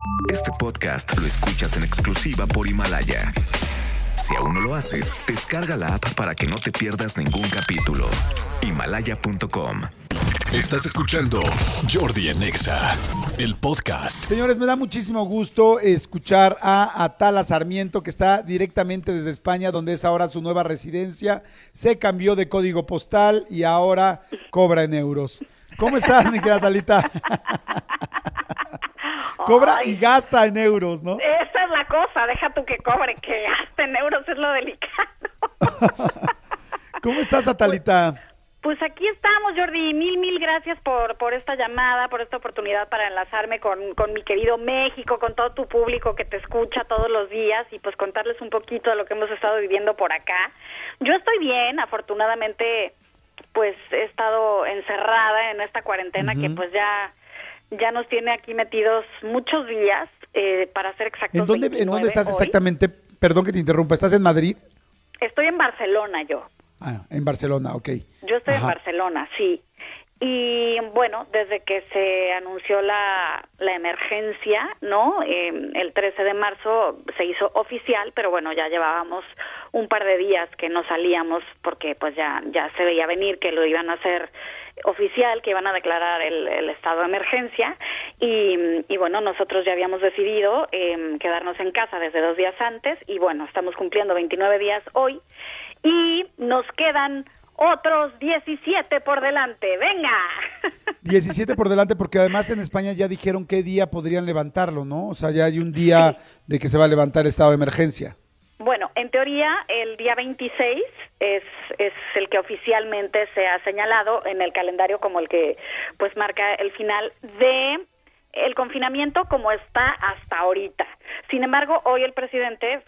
Este podcast lo escuchas en exclusiva por Himalaya. Si aún no lo haces, descarga la app para que no te pierdas ningún capítulo. Himalaya.com. Estás escuchando Jordi en Exa, el podcast. Señores, me da muchísimo gusto escuchar a Atala Sarmiento, que está directamente desde España, donde es ahora su nueva residencia. Se cambió de código postal y ahora cobra en euros. ¿Cómo estás, mi querida Talita? Cobra y gasta en euros, ¿no? Esa es la cosa, deja tú que cobre, que gaste en euros es lo delicado. ¿Cómo estás, Atalita? Pues aquí estamos, Jordi, mil gracias por esta llamada, por esta oportunidad para enlazarme con mi querido México, con todo tu público que te escucha todos los días y pues contarles un poquito de lo que hemos estado viviendo por acá. Yo estoy bien, afortunadamente pues he estado encerrada en esta cuarentena que pues ya nos tiene aquí metidos muchos días, para ser exactos. ¿En dónde estás hoy. exactamente? Perdón que te interrumpa, ¿estás en Madrid? Estoy en Barcelona yo. Ah, en Barcelona, ok. Yo estoy en Barcelona, sí. Y bueno, desde que se anunció la emergencia, ¿no? El 13 de marzo se hizo oficial, pero bueno, ya llevábamos un par de días que no salíamos porque pues ya se veía venir que lo iban a hacer oficial, que iban a declarar el estado de emergencia y bueno, nosotros ya habíamos decidido quedarnos en casa desde 2 días antes y bueno, estamos cumpliendo 29 días hoy y nos quedan otros 17 por delante. ¡Venga! 17 por delante, porque además en España ya dijeron qué día podrían levantarlo, ¿no? O sea, ya hay un día de que se va a levantar el estado de emergencia. Bueno, en teoría el día 26 es el que oficialmente se ha señalado en el calendario como el que pues marca el final de el confinamiento como está hasta ahorita. Sin embargo, hoy el presidente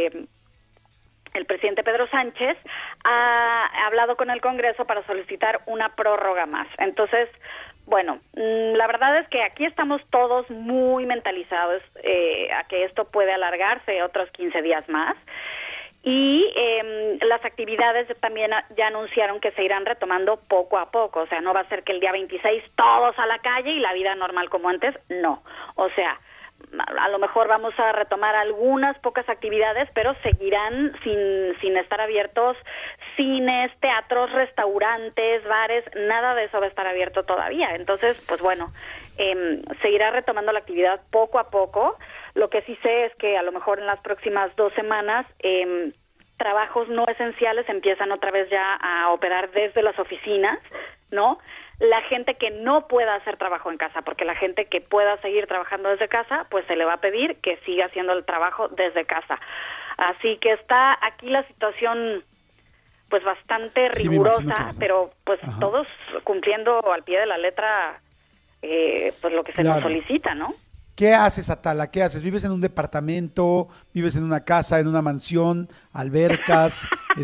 Pedro Sánchez ha hablado con el Congreso para solicitar una prórroga más. Entonces, bueno, la verdad es que aquí estamos todos muy mentalizados a que esto puede alargarse otros 15 días más. Y las actividades también ya anunciaron que se irán retomando poco a poco. O sea, no va a ser que el día 26 todos a la calle y la vida normal como antes. No. O sea, a lo mejor vamos a retomar algunas pocas actividades, pero seguirán sin estar abiertos cines, teatros, restaurantes, bares, nada de eso va a estar abierto todavía. Entonces, pues bueno, seguirá retomando la actividad poco a poco. Lo que sí sé es que a lo mejor en las próximas 2 semanas trabajos no esenciales empiezan otra vez ya a operar desde las oficinas, ¿no? La gente que no pueda hacer trabajo en casa, porque la gente que pueda seguir trabajando desde casa, pues se le va a pedir que siga haciendo el trabajo desde casa. Así que está aquí la situación pues bastante rigurosa, pero pues todos cumpliendo al pie de la letra pues lo que se nos solicita, ¿no? ¿Qué haces, Atala? ¿Qué haces? ¿Vives en un departamento? ¿Vives en una casa, en una mansión, albercas?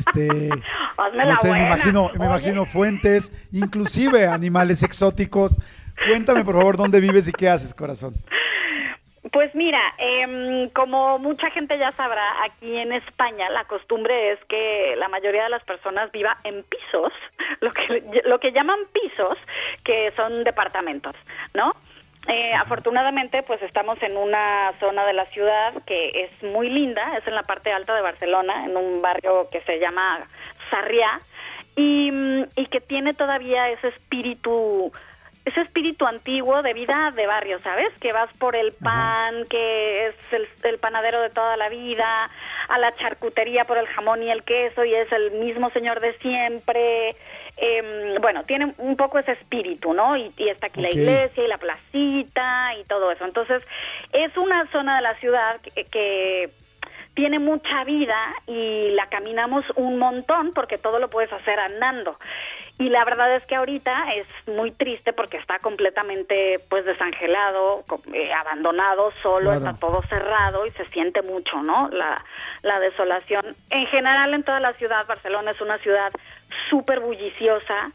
No sé, me imagino fuentes, inclusive animales exóticos. Cuéntame, por favor, ¿dónde vives y qué haces, corazón? Pues mira, como mucha gente ya sabrá, aquí en España la costumbre es que la mayoría de las personas viva en pisos, lo que llaman pisos, que son departamentos, ¿no? Afortunadamente, pues estamos en una zona de la ciudad que es muy linda, es en la parte alta de Barcelona, en un barrio que se llama Sarriá, y que tiene todavía ese espíritu antiguo de vida de barrio, ¿sabes? Que vas por el pan, que es el panadero de toda la vida, a la charcutería por el jamón y el queso, y es el mismo señor de siempre. Bueno, tiene un poco ese espíritu, ¿no? Y está aquí la iglesia y la placita y todo eso. Entonces, es una zona de la ciudad que tiene mucha vida y la caminamos un montón porque todo lo puedes hacer andando. Y la verdad es que ahorita es muy triste porque está completamente pues desangelado, abandonado, solo, está todo cerrado y se siente mucho, ¿no? La desolación. En general en toda la ciudad, Barcelona es una ciudad súper bulliciosa.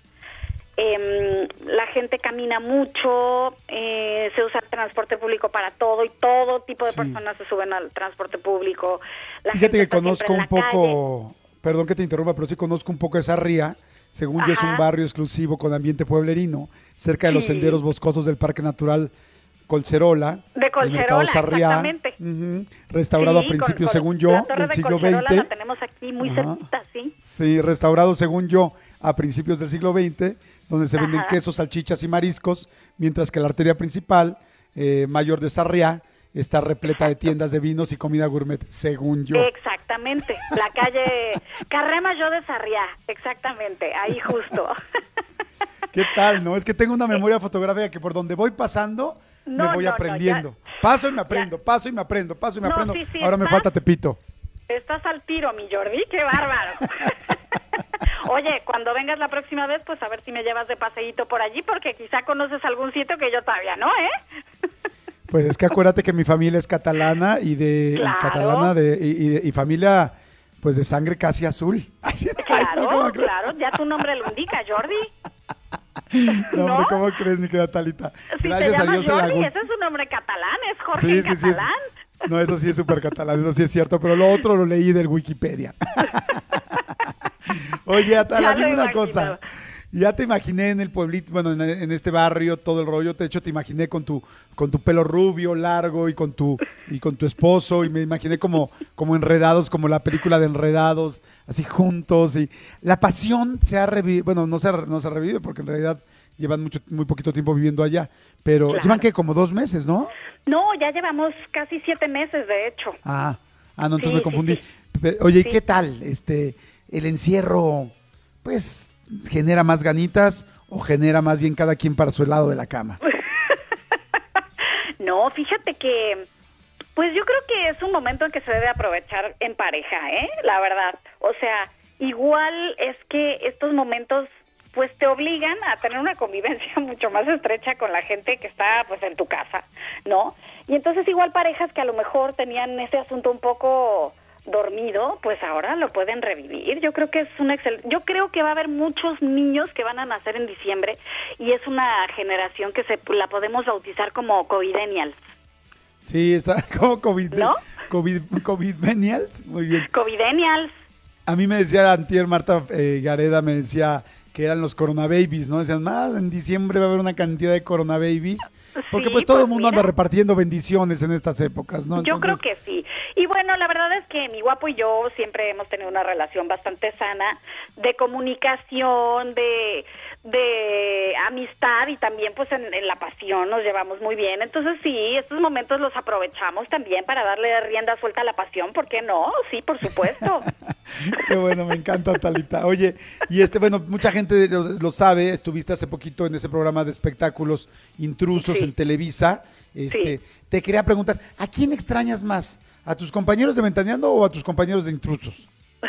La gente camina mucho, se usa el transporte público para todo y todo tipo de personas se suben al transporte público. Fíjate que conozco un poco, perdón que te interrumpa, pero sí conozco un poco esa ría. Según yo es un barrio exclusivo con ambiente pueblerino, cerca de los senderos boscosos del Parque Natural Colcerola. De Colcerola, exactamente. Restaurado a principios, según yo, del siglo XX. La tenemos aquí muy cerquita, ¿sí? Sí, restaurado, según yo, a principios del siglo XX, donde se venden quesos, salchichas y mariscos, mientras que la arteria principal, Mayor de Sarriá, está repleta de tiendas de vinos y comida gourmet, según yo. Exactamente, la calle Carré Mayor de Sarriá, exactamente, ahí justo. ¿Qué tal, no? Es que tengo una memoria fotográfica que por donde voy pasando me voy aprendiendo. Paso y me aprendo, paso y me aprendo, paso y me aprendo. Sí, ahora me falta Tepito. Estás al tiro, mi Jordi, qué bárbaro. Oye, cuando vengas la próxima vez, pues a ver si me llevas de paseíto por allí, porque quizá conoces algún sitio que yo todavía no, ¿eh? Pues es que acuérdate que mi familia es catalana y y familia pues de sangre casi azul. Así, claro, ya tu nombre lo indica, Jordi. No, hombre, ¿cómo crees, mi querida Talita? Si gracias te llamas a Dios. Jordi, ese es un nombre catalán, es Jorge Catalán. No, eso sí es súper catalán, eso sí es cierto, pero lo otro lo leí del Wikipedia. Oye, Atala, dime una cosa. Ya te imaginé en el pueblito, bueno, en este barrio, todo el rollo. De hecho, te imaginé con tu pelo rubio, largo, y con tu esposo, y me imaginé como enredados, como la película de Enredados, así juntos. Y la pasión se ha revivido, bueno, no se ha revivido, porque en realidad llevan muy poquito tiempo viviendo allá. Pero llevan, ¿qué? Como 2 meses, ¿no? No, ya llevamos casi 7 meses, de hecho. No, entonces me confundí. Sí. Oye, ¿qué tal? El encierro, pues, ¿genera más ganitas o genera más bien cada quien para su lado de la cama? No, fíjate que, pues yo creo que es un momento en que se debe aprovechar en pareja, la verdad. O sea, igual es que estos momentos pues te obligan a tener una convivencia mucho más estrecha con la gente que está pues en tu casa, ¿no? Y entonces igual parejas que a lo mejor tenían ese asunto un poco dormido, pues ahora lo pueden revivir. Yo creo que es yo creo que va a haber muchos niños que van a nacer en diciembre y es una generación que la podemos bautizar como Covidenials. Sí, está como ¿no? Covidenials, muy bien. Covidenials. A mí me decía antier Marta Gareda, me decía que eran los coronababies, ¿no? Decían, en diciembre va a haber una cantidad de coronababies, porque pues todo el mundo anda repartiendo bendiciones en estas épocas, ¿no? Entonces, yo creo que sí. Y bueno, la verdad es que mi guapo y yo siempre hemos tenido una relación bastante sana de comunicación, de amistad y también pues en la pasión nos llevamos muy bien. Entonces sí, estos momentos los aprovechamos también para darle rienda suelta a la pasión, ¿por qué no? Sí, por supuesto. Qué bueno, me encanta, Talita. Oye, y bueno, mucha gente lo sabe, estuviste hace poquito en ese programa de espectáculos Intrusos en Televisa. Te quería preguntar, ¿a quién extrañas más? ¿A tus compañeros de Ventaneando o a tus compañeros de Intrusos?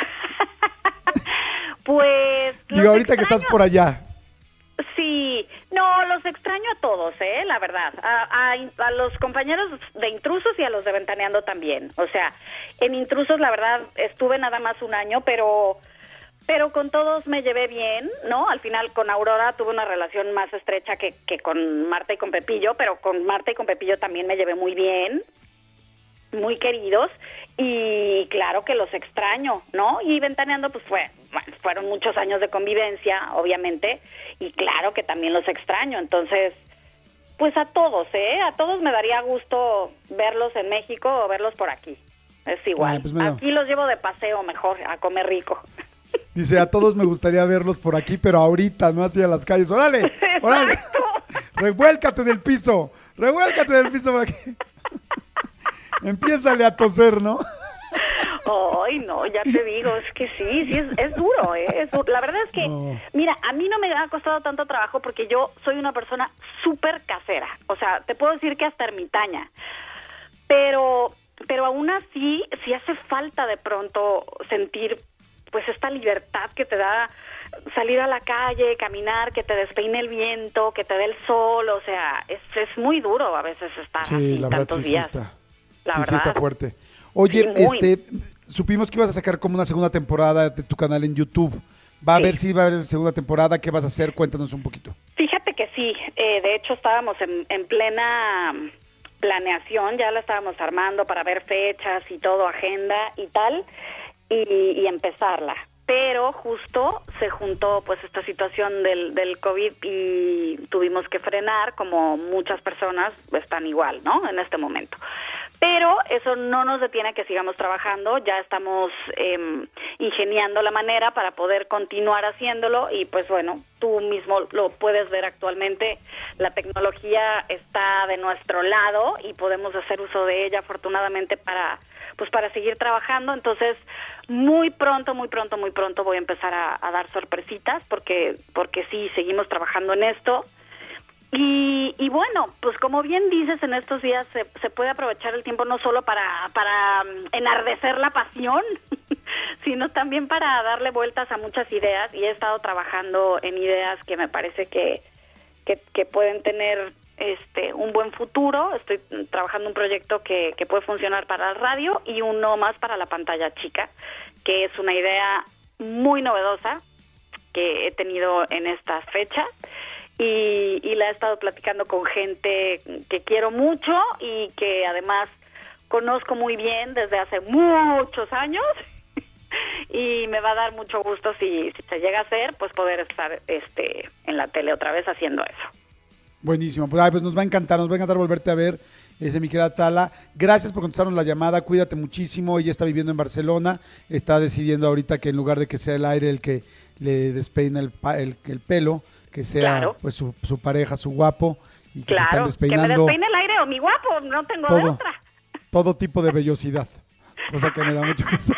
Pues digo, ahorita que estás por allá. Sí, no, los extraño a todos, la verdad, a los compañeros de Intrusos y a los de Ventaneando también. O sea, en Intrusos la verdad estuve nada más 1 año, pero con todos me llevé bien, ¿no? Al final con Aurora tuve una relación más estrecha que con Marta y con Pepillo, pero con Marta y con Pepillo también me llevé muy bien, muy queridos, y claro que los extraño, ¿no? Y Ventaneando pues fueron muchos años de convivencia, obviamente, y claro que también los extraño. Entonces, pues a todos, a todos me daría gusto verlos en México o verlos por aquí, es igual. Pues aquí los llevo de paseo mejor, a comer rico. Dice, a todos me gustaría verlos por aquí, pero ahorita, no hacia las calles. ¡Órale! ¡Órale! ¡Revuélcate del piso! ¡Revuélcate del piso! Empiézale a toser, ¿no? Ay, no, ya te digo, es que sí, es duro, es duro. La verdad es que, mira, a mí no me ha costado tanto trabajo porque yo soy una persona súper casera. O sea, te puedo decir que hasta ermitaña. Pero aún así, sí hace falta de pronto sentir, pues, esta libertad que te da salir a la calle, caminar, que te despeine el viento, que te dé el sol. O sea, es muy duro a veces estar así tantos días. Sí está fuerte. Oye, supimos que ibas a sacar como una segunda temporada de tu canal en YouTube. Va a ver si va a haber segunda temporada. ¿Qué vas a hacer? Cuéntanos un poquito. Fíjate que sí. De hecho, estábamos en plena planeación. Ya la estábamos armando para ver fechas y todo, agenda y tal, y empezarla. pero justo se juntó pues esta situación del COVID y tuvimos que frenar, como muchas personas están igual, ¿no? En este momento. Pero eso no nos detiene a que sigamos trabajando, ya estamos ingeniando la manera para poder continuar haciéndolo y pues bueno, tú mismo lo puedes ver actualmente, la tecnología está de nuestro lado y podemos hacer uso de ella afortunadamente para seguir trabajando. Entonces muy pronto voy a empezar a dar sorpresitas porque sí, seguimos trabajando en esto. Y bueno, pues como bien dices, en estos días se puede aprovechar el tiempo no solo para enardecer la pasión, sino también para darle vueltas a muchas ideas, y he estado trabajando en ideas que me parece que pueden tener un buen futuro. Estoy trabajando un proyecto que puede funcionar para la radio y uno más para la pantalla chica, que es una idea muy novedosa que he tenido en estas fechas. Y la he estado platicando con gente que quiero mucho y que además conozco muy bien desde hace muchos años y me va a dar mucho gusto si se llega a hacer, pues poder estar en la tele otra vez haciendo eso. Buenísimo, pues nos va a encantar volverte a ver, mi querida Tala. Gracias por contestarnos la llamada, cuídate muchísimo. Ella está viviendo en Barcelona, está decidiendo ahorita que en lugar de que sea el aire el que le despeina el pelo, que sea claro, pues su pareja, su guapo, y que se están despeinando. Que me despeine el aire o mi guapo, no tengo de otra. Todo tipo de vellosidad, cosa que me da mucho gusto.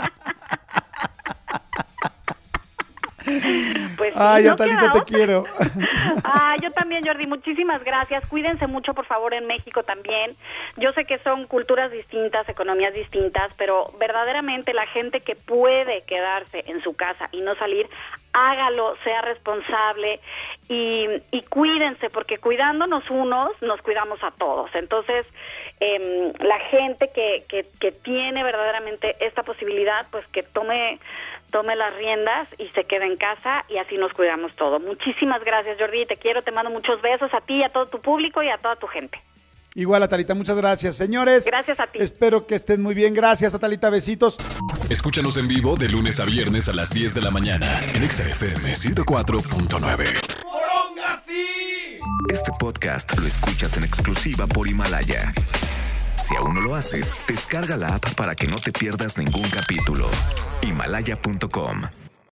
Pues sí, ay, Atalita, te quiero. Yo también, Jordi, muchísimas gracias. Cuídense mucho, por favor, en México también. Yo sé que son culturas distintas, economías distintas, pero verdaderamente la gente que puede quedarse en su casa y no salir, hágalo, sea responsable y cuídense, porque cuidándonos unos, nos cuidamos a todos. Entonces, la gente que tiene verdaderamente esta posibilidad, pues que tome las riendas y se quede en casa y así nos cuidamos todos. Muchísimas gracias, Jordi, te quiero, te mando muchos besos a ti, a todo tu público y a toda tu gente. Igual, Atalita, muchas gracias. Señores, gracias a ti. Espero que estén muy bien. Gracias, Atalita, besitos. Escúchanos en vivo de lunes a viernes a las 10 de la mañana en Exa FM 104.9. Este podcast lo escuchas en exclusiva por Himalaya. Si aún no lo haces, descarga la app para que no te pierdas ningún capítulo. Himalaya.com